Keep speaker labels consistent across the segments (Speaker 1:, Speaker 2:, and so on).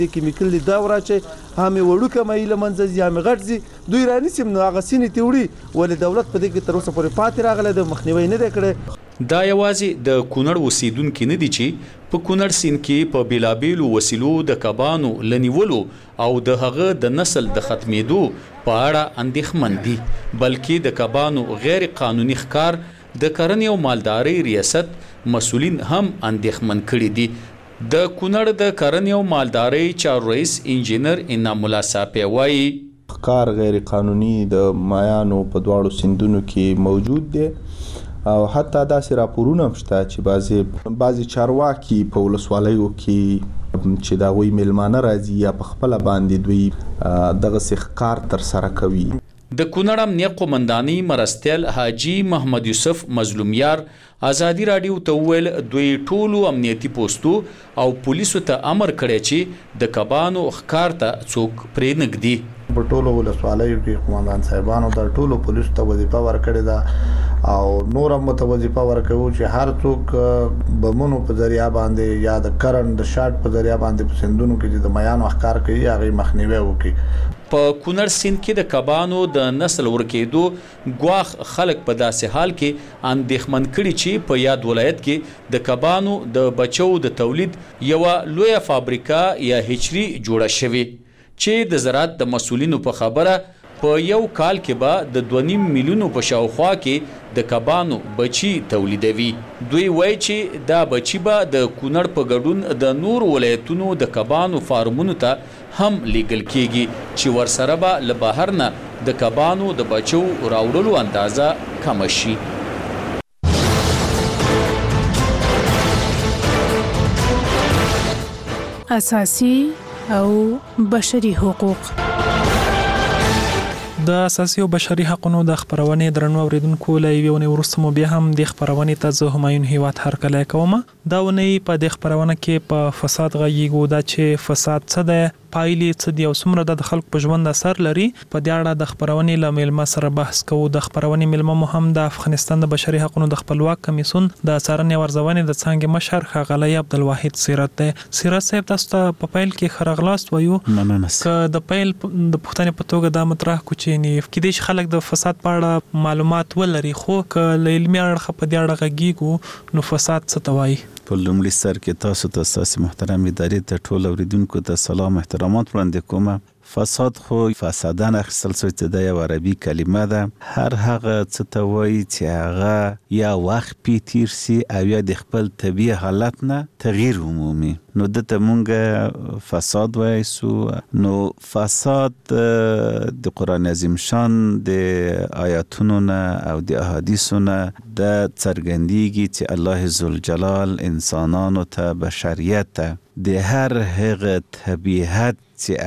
Speaker 1: کیمیکل دا وراچي هم وړوکه مې لمنځ ځي هم غټ ځي دوی رانیسم نو هغه سینې تیوړي ولې دولت په دې کې تر اوسه پورې پاتې راغله د مخنیوي نه دی کړی.
Speaker 2: دا یوازې د کونړ اوسیدونکو نه دي چې په کونړ سیند کې په بیلابیلو وسیلو د کبانو لنیولو او د هغه د نسل د ختمېدو په اړه اندېښمن دي، بلکې د کبانو غیر قانوني ښکار د کرنې او مالدارۍ ریاست مسؤلین هم اندېښمن کړي دي. د کونړ د کرنې او مالدارۍ چارو رئیس انجینر انعام الله صافی وایي
Speaker 3: ښکار غیر قانوني د مایانو په دواړو سیندونو کې موجود دی او حتی داسې راپورونه هم شته چې بعضې چارواکي په ولسوالیو کې چې د هغوی میلمانه راځي یا په خپله باندې دوی دغسې ښکار ترسره کوي.
Speaker 2: د کونړ امنیه قومندانۍ مرستیال حاجي محمد یوسف مظلومیار ازادي راډیو ته وویل دوی ټولو امنیتي پوستو او پولیسو ته امر کړی چې د کبانو ښکار ته څوک پرې نږدي.
Speaker 4: په ټولو ولسوالیو کې قومندان صاحبانو ته ټولو پولیسو ته وظیفه ورکړې ده او نور هم ته وظیفه ورکوو چې هر څوک بمونو په ذریعہ باندې یا د کرن د شاټ په ذریعہ باندې په سیندونو کې چې د میانو ښکار کوي هغې مخنیوی وکړي.
Speaker 2: په کونړ سیند کې د کبانو د نسل ورکېدو ګواښ خلک په داسې حال کې اندېښمن کړي چې په یاد ولایت کې د کبانو د بچو د تولید یوه لویه فابریکه یا هچري جوړه شوې چې د زراعت د مسؤلینو په خبره په یو کال کې به د 2.5 میلیونو په شاوخوا کې د کبانو بچي تولیدوي. دوی وایي چې دا بچي به د کونړ په ګډون د نور ولایتونو د کبانو فارمونو ته هم لیږل کیږي چې ورسره به له بهر نه د کبانو د بچو راوړلو اندازه کمه شي.
Speaker 5: اساسي او بشري حقوق.
Speaker 6: د اساسي او بشري حقوقو د خبرونې درنو اوریدونکو له یوې ونې وروسته مو بیا هم د خبرونې ته زه همایون هیواد هرکلی کوم. دا ونې په د خبرونه کې په فساد غږیږو دا چې فساد څه دی، پایلې څه دي او څومره د خلکو په ژوند اثر لري. په دې اړه د خبرونې له میلمه سره بحث کوو. د خبرونې میلمه مو هم د افغانستان د بشري حقوقو د خپلواک کمیسیون د څارنې او ارزونې د څانګې مشر ښاغلی عبدالواحد سیرت دی. سیرت صاحب تاسو ته په پیل کې ښه راغلاست وایو. که د پیل د پوښتنې په توګه دا مطرح کړو چې کېدای شي خلک د فساد په اړه معلومات ولري خو که له علمي اړخه په دې اړه غږیږو نو فساد څه ته وایي؟
Speaker 7: په لومړي سر کې تاسو ته ستاسو محترم ادارې ته ټول اوریدونکو ته سلام احترامات وړاندې کوم. فساد خو فسادن اخیستل شوی چې د یو عربي کلمه ده. هر هغه څه ته وایي چې هغه یا وخت پې تیر سي او یا د خپل طبیعي حالت نه تغییر ومومي نو دته مونږ فساد وایسو. نو فساد د قرآن عظیم شان د آیاتونو نه او د احادیثو نه د څرګندېږي چې الله ذوالجلال انسانانو ته بشریت ته د هر هغه طبیعت چې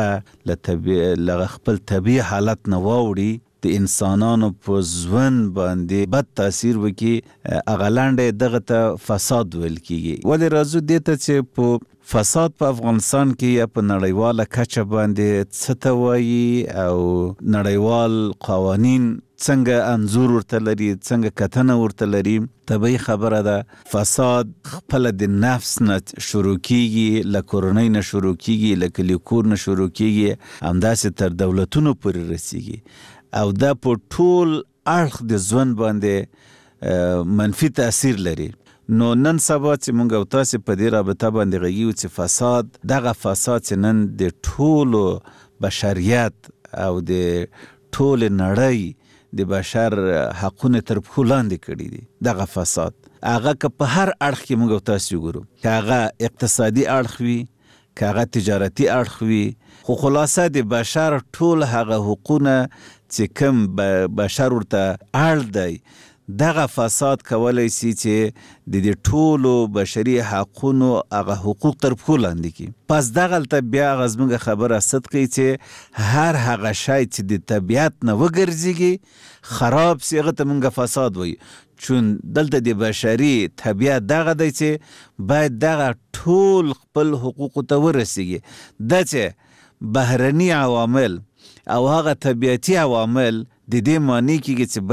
Speaker 7: هغه له خپل طبیعي حالت نه واوړي د انسانانو په ژوند باندې بد تاثیر وکړي هغه لاندې دغه ته فساد ویل کیږي. ولې راځو دې ته چې په فساد په افغانستان کې یا په نړیواله کچه باندې څه ته وایي او نړیوال قوانین څنګه انظور ورته لري، څنګه کتنه ورته لري. طبیعي خبره ده فساد خپل د نفس نه شروع کیږي، له کورنۍ نه شروع کیږي، له کلي کور نه شروع کیږي، همداسې تر دولتونو پورې رسیږي او دا په ټول اړخ د ژوند باندې منفي تاثیر لري. نو نن سبا چې مونږ او تاسې په دې رابطه باندې غږیږو چې فساد دغه فساد چې نن د ټولو بشریت او د ټول نړۍ د بشر حقونه تر پښو لاندې کړي دي. دغه فساد هغه که په هر اړخ کې موږ تاسو وګورو، که هغه اقتصادي اړخ وي، که هغه تجارتي اړخ وي، خو خلاصه د بشر ټول هغه حقونه چې کوم بشر ورته اړ دی دغه فساد کولی سي چې د ټولو بشري حقونو هغه حقوق تر پښو لاندې کړي. پس دغلته بیا هغه زموږ خبره صدقي چې هر هغه شی چې د طبیعت نه وګرځېږي خراب سي هغه ته موږ فساد وایي. چون دلته د بشري طبیعت دغه دی چې باید دغه ټول خپل حقوقو ته ورسیږي. دا چې بهرني عوامل او هغه طبیعتي عوامل د دې معنی کېږي چې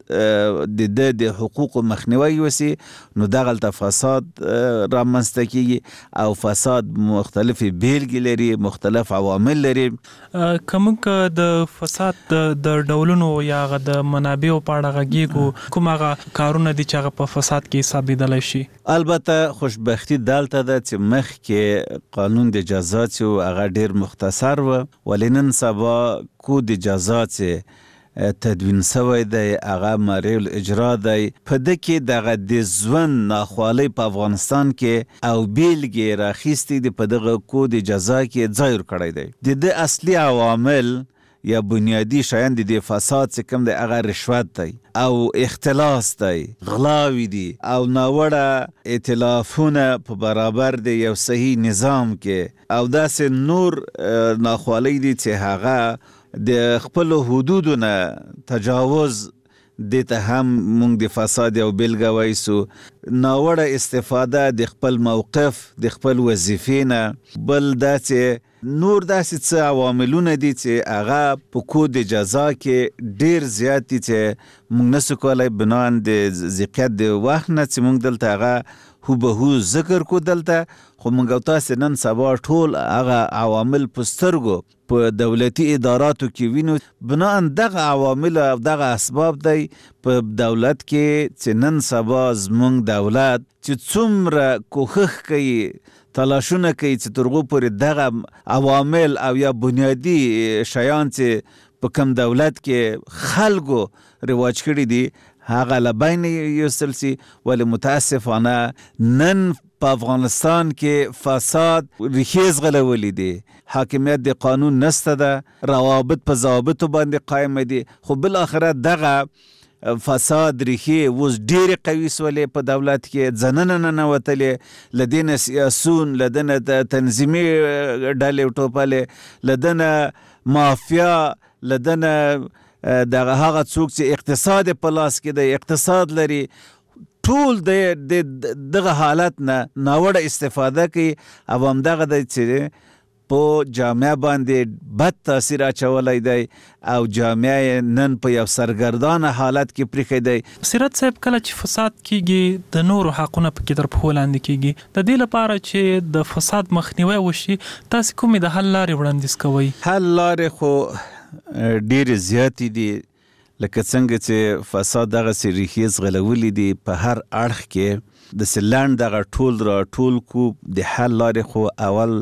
Speaker 7: باید د حقوقو مخنیوي وسي، نو دغلته فساد رامنځته کېږي او فساد مختلفې بیلګې لري، مختلف عوامل لري.
Speaker 6: که موږ د فساد د ډولونو یا هغه د منابعو په اړه غږیږو، کوم هغه کارونه دي چې هغه په فساد کې حسابېدلی شي؟
Speaker 7: البته خوشبختي دلته ده چې مخکې قانون د جزا چې هغه ډېر مختصر و، ولې نن سبا کود جزا چې تدوین سوی دی هغه مریع الاجرا دی. په ده کې دغه د ژوند ناخوالۍ په افغانستان کې او بیلګې راخیستې دي، په دغه کود جزا کې ځای ورکړی دی. د ده اصلي عوامل یا بنیادی شیان د فساد چې کوم دی هغه رشوت دی او اختلاس دی، غلاوی دی او ناوړه ائتلافونه په برابر دی یو صحیح نظام کې، او داسې نور ناخوالی دی چې هغه د خپل حدودو نه تجاوز دیته هم مونږ د فساد یو بیلګه وایسو. ناوړه استفاده د خپل موقف د خپل وظیفې نه. بل دا چې نور داسې څه عواملونه دي چې هغه په کود جزا کې ډیر زیات دي چې مونږ نسو کولی بنان د ذکر د وخت نه چې مونږ دلته هغه هوبهو ذکر کو دلته، خو مونږ او تاسې نن سبا ټول هغه عوامل په سترګو په دولتي اداراتو کې وینو. بنان دغه عوامل او دغه اسباب دی په دولت کې چې نن سبا زمونږ دولت چې څومره کوښښ کوي، تلاشونه کوي چې تر هغو پورې دغه عوامل او یا بنیادي شیان چې په کم دولت کې خلکو رواج کړي دي هغه له بین یوستل سي. ولې متاسفانه نن په افغانستان کې فساد ریښې ځغلولي دي، حاکمیت د قانون نسته ده، روابط په ضوابطو باندې قایم دي، خو بالاخره دغه فساد ریښې اوس ډېرې قوي سولې په دولت کې، ځننه ننوتلې، له دې نه سیاسون، له ده نه تنظیمي ډلې ټوپلې، له ده نه مافیا، له ده نه دغه هغه څوک چې اقتصاد په لاس کې دی، اقتصاد لري، ټول د دغه حالت نه ناوړه استفاده کوي او همدغه دی چې په جامعه باندې بد تاثیر اچولی دی او جامعه نن په یو سرګردانه حالت کې پریښی دی.
Speaker 6: سیرت صاحب، کله چې فساد کیږي د نورو حقونه پکې تر پښو لاندې کیږي، د دې لپاره چې د فساد مخنیوی وشي تاسې کومې د حل لارې وړاندیز کوئ؟
Speaker 7: حل لارې خو ډېرې زیاتې دي، لکه څنګه چې فساد دغسې ریښې ځغلولي دي په هر اړخ کې. داسې لنډ دغه ټول را ټول کو د حل لارې خو اول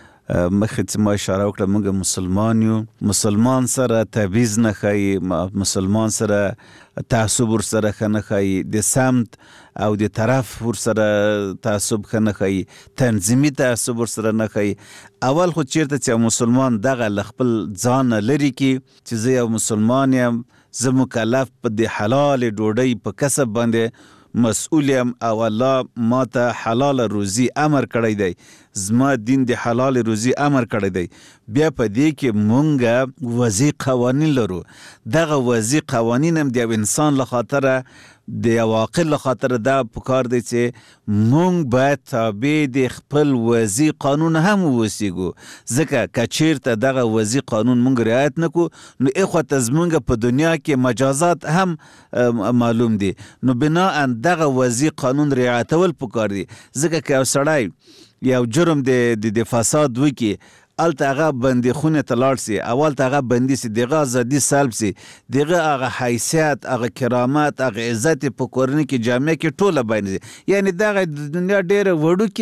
Speaker 7: مخکې چې ما اشاره وکړه موږ مسلمان یو، مسلمان سره تبعیض نه ښایي، مسلمان سره تعصب ورسره ښه نه ښایي، د سمت او د طرف ورسره تعصب ښه نه ښایي، تنظیمي تعصب ورسره نه ښایي. اول خو چیرته چې مسلمان دغه له خپل ځان نه لرې کړي چې زه یو مسلمان یم، زه مکلف په د حلال ډوډۍ په کسب باندې مسئول یم او الله ما ته حلال روزي امر کړی دی، زما دین د حلال روزي امر کړی دی. بیا په دې کې مونږ وضعي قوانین لرو. دغه وضعي قوانین هم د یو انسان له خاطره د یو عاقل له خاطره دا پکار دی چې مونږ باید تابع د خپل وضعي قانون هم ووسیږو، ځکه که چیرته دغه وضعي قانون مونږ رعایت نه کړو نو اخوته زمونږ په دنیا کې مجازات هم معلوم دي. نو بناء دغه وضعي قانون رعایتول پکار دي، ځکه که یو سړی یو جرم د فساد وکړي، الته هغه بندي خونه ته لاړ سي، اول ته هغه بندي سي، دغه ازادي سلب سي، دغه هغه حیثیت، هغه کرامت، هغه عزت په کورنۍ کې جامعه کې ټوله باندې سي. یعنی دغه د دنیا ډېره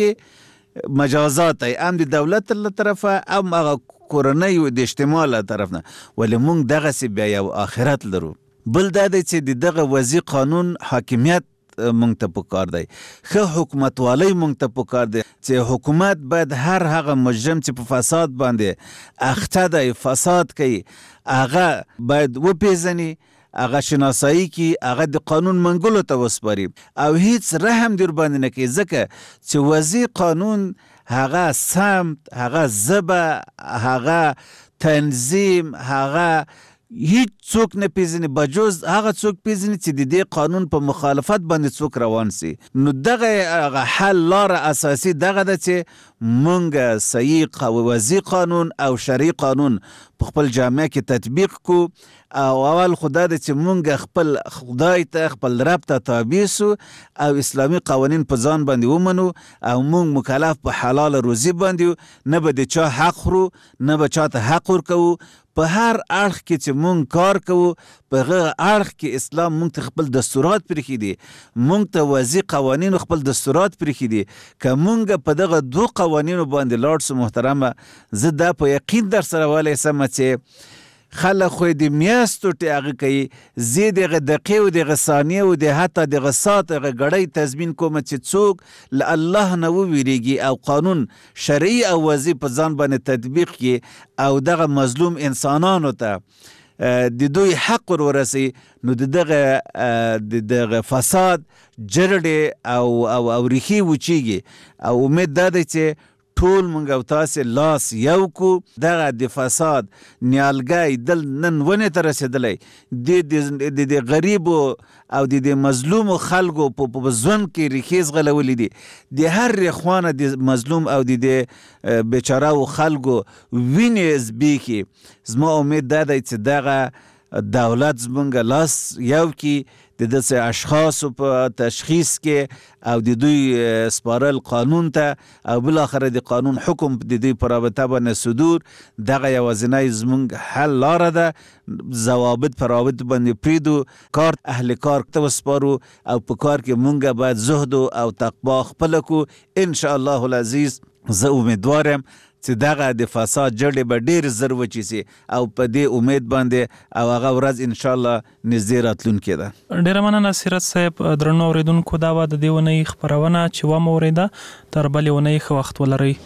Speaker 7: وړوکې مجازات دی، هم د دولت له طرفه هم هغه کورنۍ د اجتماع له طرف نه. ولې موږ دغسې بیا یو آخرت لرو. بل دا دی چې د دغه وضعي قانون حاکمیت مونږ ته پکار دی، ښه حکومتوالی مونږ ته پکار دی چې حکومت باید هر هغه مجرم چې په فساد باندې اخته دی، فساد کوي، هغه باید وپیژني، هغه شناسایی کی، هغه د قانون منګولو ته وسپاري او هیڅ رحم در باندې نه کوي، ځکه چې وضعي قانون هغه سمت، هغه ژبه، هغه تنظیم، هغه هیڅ څوک نه پیژني بجوز هغه څوک پیژني چې د دې قانون په مخالفت باندې څوک روان سي. نو دغه حل لاره اساسي دغه ده چې مونږ صحیح وضعي قانون او شرعي قانون په خپل جامعه کې تطبیق کو او اول خدا ده چې مونږ خپل خدای ته خپل رب ته تابع سو او اسلامي قوانین په ځان باندې ومنو او مونږ مکلف په حلال روزي باندې نه به د چا حق خورو نه به چاته حق ورکوو. په هر اړخ کې چې مونږ کار کوو په هغه اړخ کې اسلام مونږ ته خپل دستورات پرېښي دي، مونږ ته وضعي قوانینو خپل دستورات پرېښي دي. که مونږ په دغه 2 قوانینو باندې لاړ سو محترمه، زه دا په یقین در سره ولی سمه چې خلک خو د میاشتو هغه کوي، زه دغه دقیقې او دغه ثانیې او د حتی دغه ساعت هغه ګړۍ تضمین کوم چې څوک له الله نه وویریږي او قانون شرعي او وضعي په ځان باندې تطبیق کړي او دغه مظلوم انسانانو ته د دوی حق ورسي، نو دغه فساد جرړې او ریښې وچیږي. او امید دا دی چې ټول مونږ او تاسې لاس یو کو، دغه د فساد نیالګی دل نن ونې ته رسېدلی د غریبو او د مظلومو خلکو په ژوند کې ریښې ځغلولې دي. د هر خوانه د مظلوم او د بیچارهو خلکو وینې زبېښي. زما امید دا دی چې دغه دولت زمونږ لاس یو کې د داسې اشخاصو په تشخیص کې او د دوی سپارل قانون ته او بالاخره د قانون حکم د دوی په رابطه باندې صدور، دغه یوازینی زمونږ حل لاره ده. ضوابط په رابط باندې پریږدو، کار اهل کار ته وسپارو او په کار کې مونږ باید زهد او تقوا خپله کو. انشاءالله العزیز زه امیدوارم چې دغه د فساد جړې به ډېر زر وچې سي او په دې امید باندې او هغه ورځ انشاءالله نږدې راتلونکې ده.
Speaker 6: ډېره مننه سیرت صاحب. درنو اورېدونکو دا وه د دې اونۍ خپرونه چې ومه اورېده. تر بلې اونۍ ښه وخت ولرئ.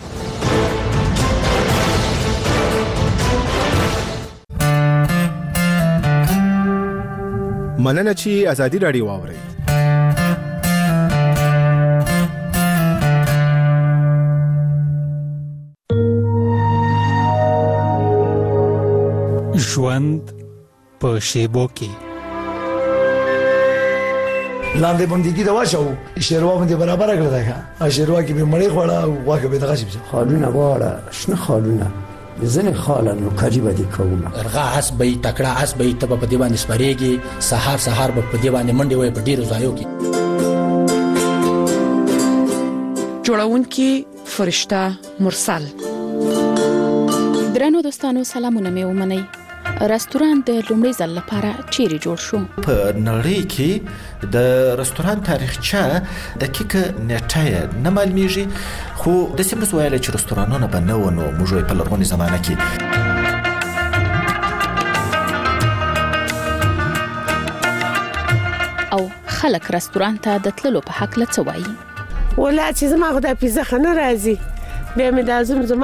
Speaker 8: مننه چې ازادي راډیو واورئ.
Speaker 9: ژوند په شیبو کې
Speaker 10: لاندې باندې دا واچو شیروا باندې برابر کړل دا شیروا کې به مړې خوړه او واکه به دغه شي
Speaker 11: خالونه واړه شنه خالونه زنه خالن نو کاجی باندې کومه
Speaker 12: ارغا اس به تکړه اس به ته په دې باندې سپریږي، سحر به په دې باندې منډي وي په ډیرو ځایو کې.
Speaker 13: جوړونکي فرشته مرسل.
Speaker 14: درنو دوستانو سلامونه مې ومنئ. رستورانت د لومړي ځل لپاره چیرې جوړ شو؟
Speaker 15: په نړۍ کې د رستورانت تاریخچه دقیقه نیټه نه معلومیږي، خو د سیمه ویل چې رستورانونه به نه ونو موږ په لرغونې زمانه کې
Speaker 14: او خلک رستورانت ته د تللو په حق له څه وایي؟
Speaker 16: ولا چې زما خو د پیزا خنه راځي به مې د ازم